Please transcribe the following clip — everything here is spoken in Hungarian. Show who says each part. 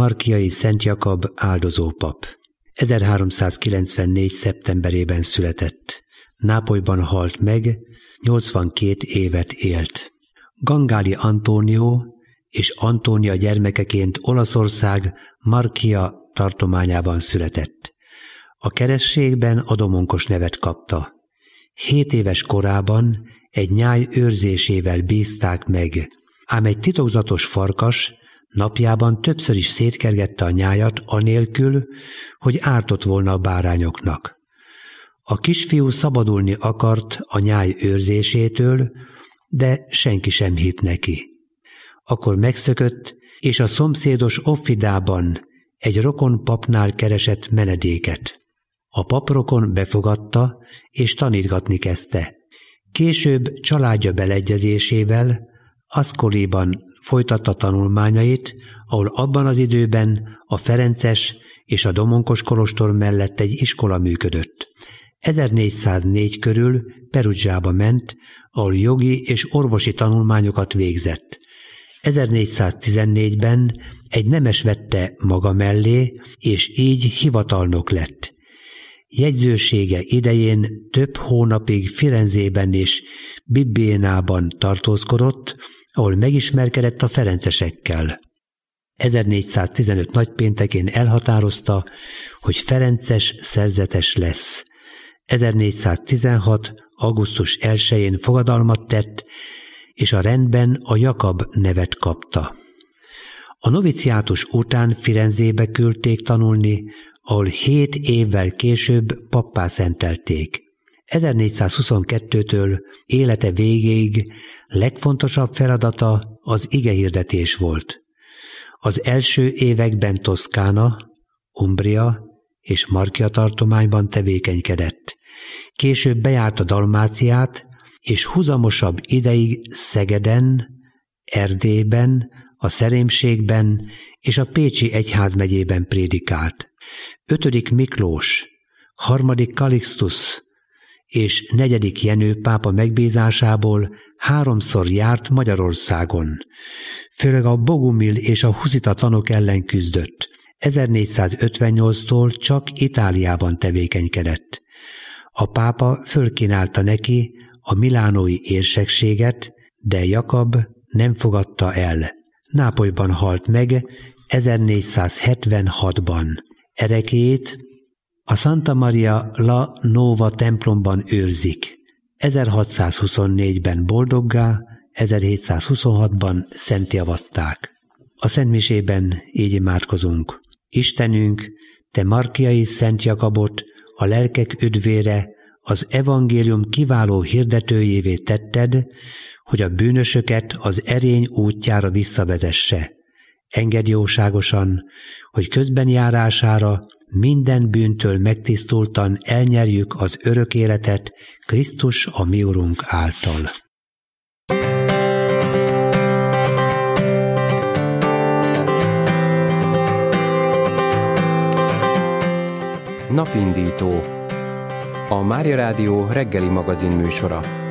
Speaker 1: Markiai Szent Jakab áldozópap. 1394. szeptemberében született. Nápolyban halt meg, 82 évet élt. Gangáli Antónió és Antónia gyermekeként Olaszország Markia tartományában született. A keresztségben a domonkos nevet kapta. 7 éves korában egy nyáj őrzésével bízták meg, ám egy titokzatos farkas napjában többször is szétkergette a nyájat anélkül, hogy ártott volna a bárányoknak. A kisfiú szabadulni akart a nyáj őrzésétől, de senki sem hitt neki. Akkor megszökött, és a szomszédos Offidában egy rokon papnál keresett menedéket. A paprokon befogadta, és tanítgatni kezdte. Később családja beleegyezésével Ascoliban folytatta tanulmányait, ahol abban az időben a ferences és a domonkos kolostor mellett egy iskola működött. 1404 körül Perugiába ment, ahol jogi és orvosi tanulmányokat végzett. 1414-ben egy nemes vette maga mellé, és így hivatalnok lett. Jegyzősége idején több hónapig Firenzében és Bibiénában tartózkodott, ahol megismerkedett a ferencesekkel. 1415 nagypéntekén elhatározta, hogy ferences szerzetes lesz. 1416. augusztus 1-én fogadalmat tett, és a rendben a Jakab nevet kapta. A noviciátus után Firenzébe küldték tanulni, ahol 7 évvel később pappá szentelték. 1422-től élete végéig legfontosabb feladata az igehirdetés volt. Az első években Toszkána, Umbria és Markia tartományban tevékenykedett. Később bejárta Dalmáciát, és huzamosabb ideig Szegeden, Erdélyben, a Szerémségben és a Pécsi egyházmegyében prédikált. 5. Miklós, 3. Kalixtus és 4. Jenő pápa megbízásából 3-szor járt Magyarországon. Főleg a bogumil és a huszita tanok ellen küzdött. 1458-tól csak Itáliában tevékenykedett. A pápa fölkínálta neki a milánói érsekséget, de Jakab nem fogadta el. Nápolyban halt meg 1476-ban. Erekét a Santa Maria la Nova templomban őrzik. 1624-ben boldoggá, 1726-ban szentjavatták. A szentmisében így imádkozunk. Istenünk, te Markiai Szent Jakabot, a lelkek üdvére, az evangélium kiváló hirdetőjévé tetted, hogy a bűnösöket az erény útjára visszavezesse. Engedd jóságosan, hogy közbenjárására minden bűntől megtisztultan elnyerjük az örök életet Krisztus a mi Urunk által.
Speaker 2: Napindító. A Mária Rádió reggeli magazin műsora.